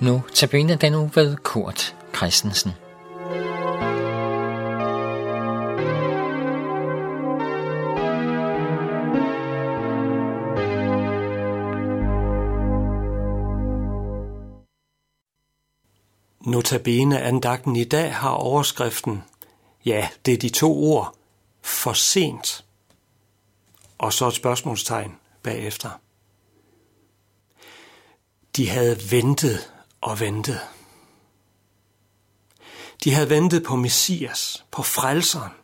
Nu tabiner den uge ved Kurt Christensen. Notabene andagten i dag har overskriften, ja, det er de 2 ord, for sent, og så et spørgsmålstegn bagefter. De havde ventet og ventet. De havde ventet på Messias, på frelseren.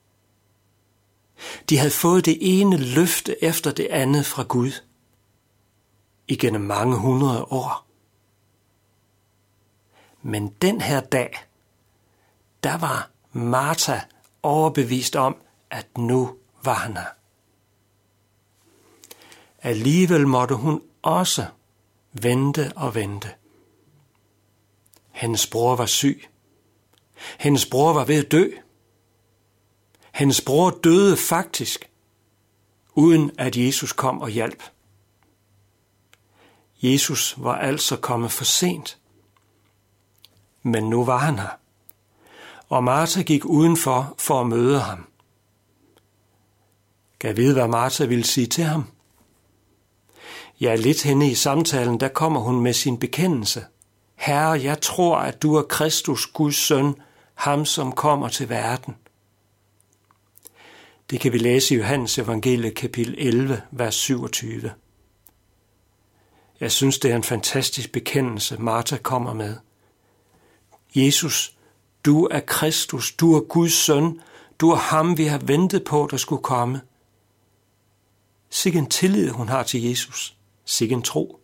De havde fået det ene løfte efter det andet fra Gud igennem mange 100 år. Men den her dag, der var Martha overbevist om, at nu var han her. Alligevel måtte hun også vente og vente. Hendes bror var syg. Hendes bror var ved at dø. Hendes bror døde faktisk, uden at Jesus kom og hjalp. Jesus var altså kommet for sent. Men nu var han her, og Martha gik udenfor for at møde ham. Gad vide, hvad Martha ville sige til ham? Ja, lidt henne i samtalen, der kommer hun med sin bekendelse. Herre, jeg tror, at du er Kristus, Guds søn, ham som kommer til verden. Det kan vi læse i Johannes evangelie kapitel 11, vers 27. Jeg synes, det er en fantastisk bekendelse, Martha kommer med. Jesus, du er Kristus, du er Guds søn, du er ham, vi har ventet på, der skulle komme. Sikke en tillid, hun har til Jesus. Sikke en tro.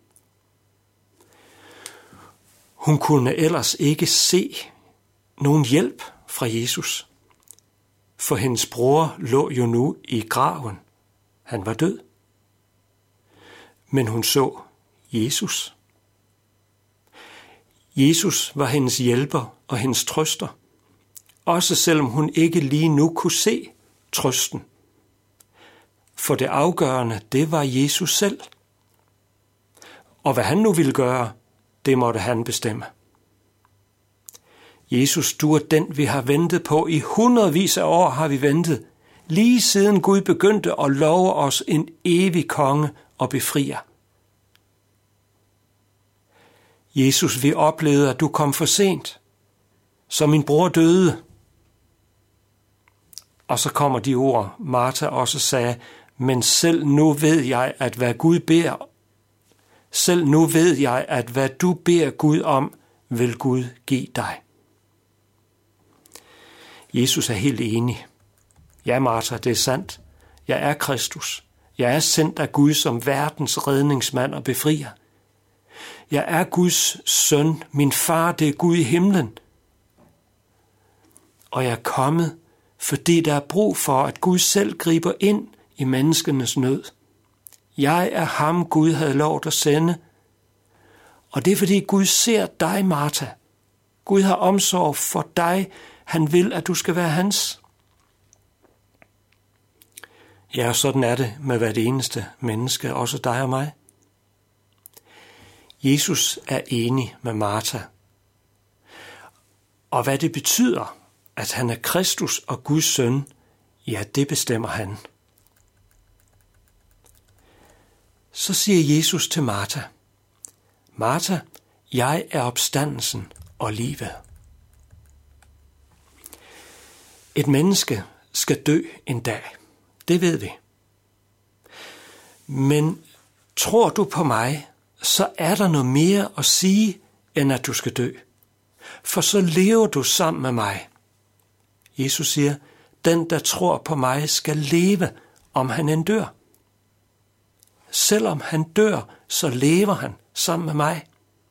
Hun kunne ellers ikke se nogen hjælp fra Jesus, for hendes bror lå jo nu i graven. Han var død. Men hun så Jesus. Jesus var hendes hjælper og hendes trøster, også selvom hun ikke lige nu kunne se trøsten. For det afgørende, det var Jesus selv. Og hvad han nu ville gøre, det måtte han bestemme. Jesus, du er den, vi har ventet på. I hundredvis af år har vi ventet, lige siden Gud begyndte at love os en evig konge og befrier. Jesus, vi oplevede, at du kom for sent, så min bror døde. Og så kommer de ord, Martha også sagde, men selv nu ved jeg, at hvad Gud beder, selv nu ved jeg, at hvad du beder Gud om, vil Gud give dig. Jesus er helt enig. Ja, Martha, det er sandt. Jeg er Kristus. Jeg er sendt af Gud som verdens redningsmand og befrier. Jeg er Guds søn. Min far, det er Gud i himlen. Og jeg er kommet, fordi der er brug for, at Gud selv griber ind i menneskenes nød. Jeg er ham, Gud havde lovet at sende. Og det er, fordi Gud ser dig, Martha. Gud har omsorg for dig. Han vil, at du skal være hans. Ja, sådan er det med hvert eneste menneske, også dig og mig. Jesus er enig med Martha. Og hvad det betyder, at han er Kristus og Guds søn, ja, det bestemmer han. Så siger Jesus til Martha, Martha, jeg er opstandelsen og livet. Et menneske skal dø en dag, det ved vi. Men tror du på mig, så er der noget mere at sige, end at du skal dø. For så lever du sammen med mig. Jesus siger, den der tror på mig skal leve, om han end dør. Selvom han dør, så lever han sammen med mig.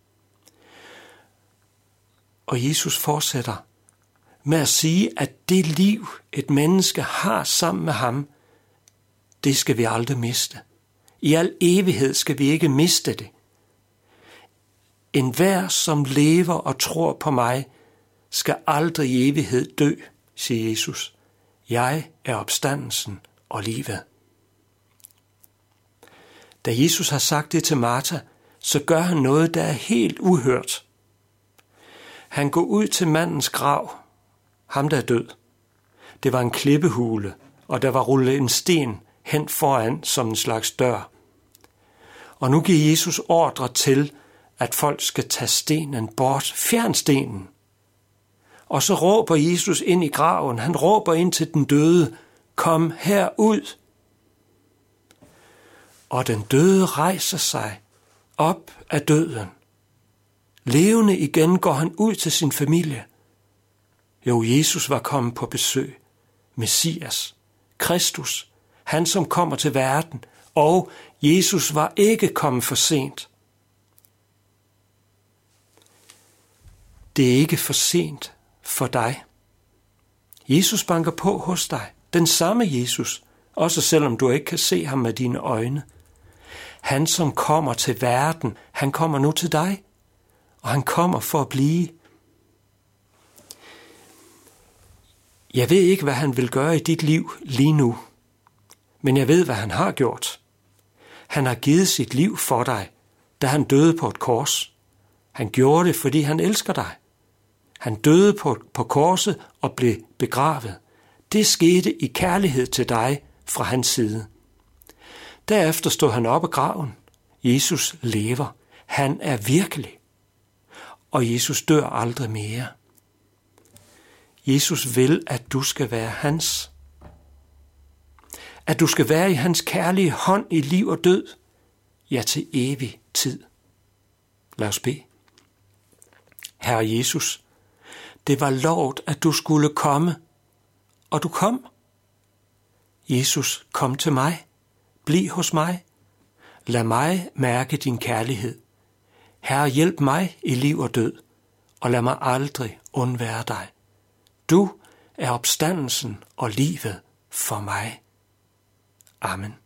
Og Jesus fortsætter med at sige, at det liv, et menneske har sammen med ham, det skal vi aldrig miste. I al evighed skal vi ikke miste det. Enhver, som lever og tror på mig, skal aldrig i evighed dø, siger Jesus. Jeg er opstandelsen og livet. Da Jesus har sagt det til Martha, så gør han noget, der er helt uhørt Han går ud til mandens grav, ham der er død. Det var en klippehule, og der var rullet en sten hen foran som en slags dør. Og nu giver Jesus ordre til, at folk skal tage stenen bort. Fjern stenen. Og så råber Jesus ind i graven. Han råber ind til den døde. Kom herud. Og den døde rejser sig op af døden. Levende igen går han ud til sin familie. Jo, Jesus var kommet på besøg. Messias, Kristus, han som kommer til verden. Og Jesus var ikke kommet for sent. Det er ikke for sent for dig. Jesus banker på hos dig. Den samme Jesus, også selvom du ikke kan se ham med dine øjne. Han som kommer til verden, han kommer nu til dig. Og han kommer for at blive. Jeg ved ikke, hvad han vil gøre i dit liv lige nu. Men jeg ved, hvad han har gjort. Han har givet sit liv for dig, da han døde på et kors. Han gjorde det, fordi han elsker dig. Han døde på korset og blev begravet. Det skete i kærlighed til dig fra hans side. Derefter stod han op af graven. Jesus lever. Han er virkelig. Og Jesus dør aldrig mere. Jesus vil, at du skal være hans. At du skal være i hans kærlige hånd i liv og død. Ja, til evig tid. Lad os bede. Herre Jesus, det var lovet, at du skulle komme, og du kom. Jesus, kom til mig. Bliv hos mig. Lad mig mærke din kærlighed. Herre, hjælp mig i liv og død, og lad mig aldrig undvære dig. Du er opstandelsen og livet for mig. Amen.